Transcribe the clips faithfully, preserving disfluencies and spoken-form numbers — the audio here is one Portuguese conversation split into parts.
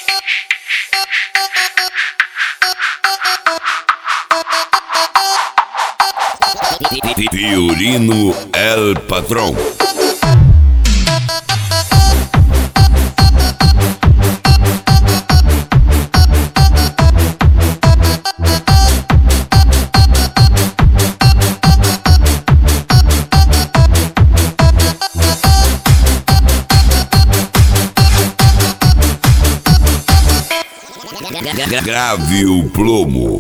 Fiorino El Patrón. Grave o plomo.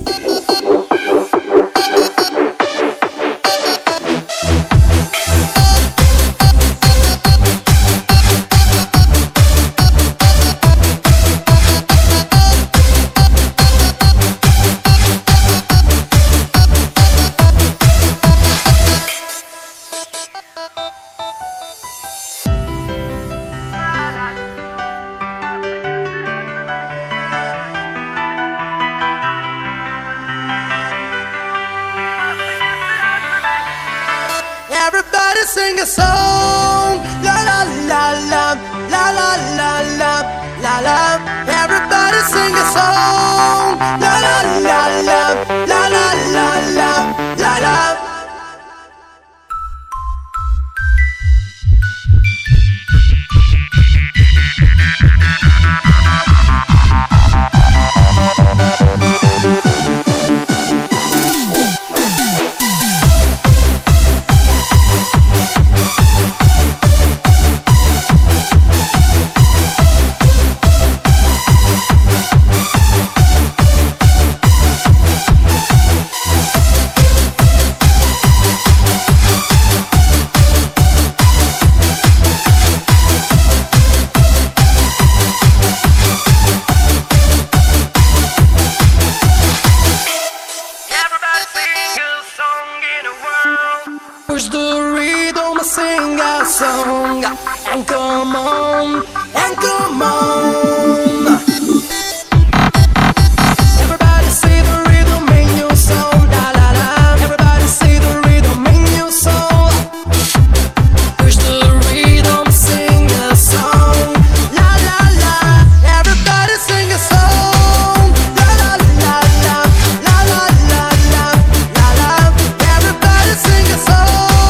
Everybody sing a song, la la la la, la la la la, la la. Everybody sing a song, la la la la, la la la la, la la. Push the rhythm, sing a song, and come on, and come on. Everybody see the rhythm in your soul, la la la. Everybody see the rhythm in your soul. Push the rhythm, sing a song, la la la. Everybody sing a song, la la la la, la la la la, la la. Everybody sing a song.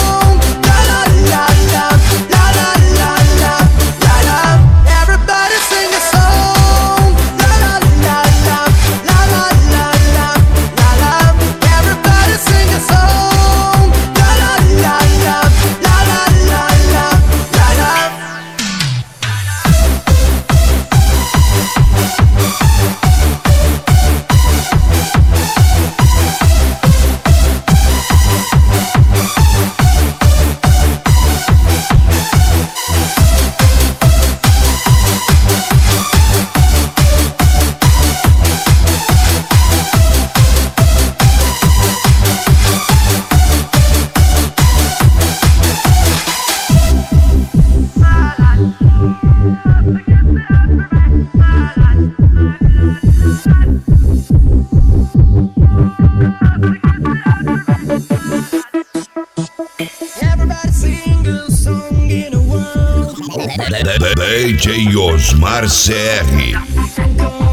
D J Osmar C R.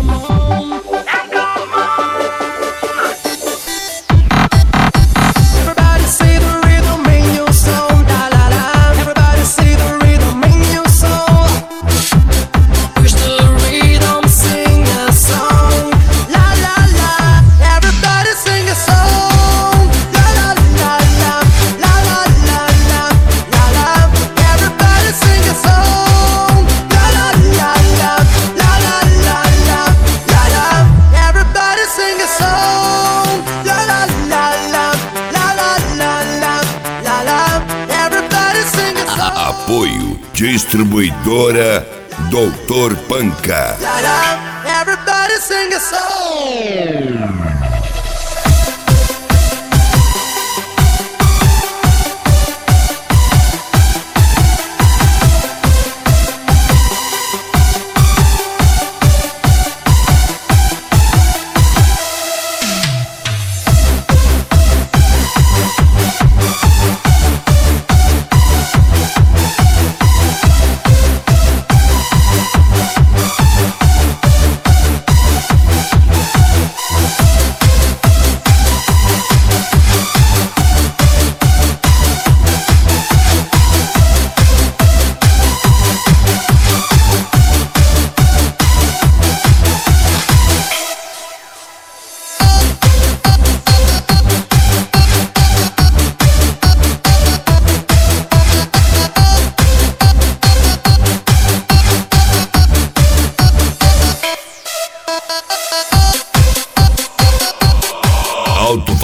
Apoio Distribuidora Doutor Panca. Everybody sing a song.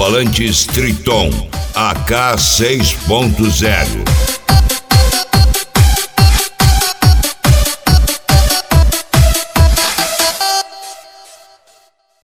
Alto-falantes Triton A K seis ponto zero.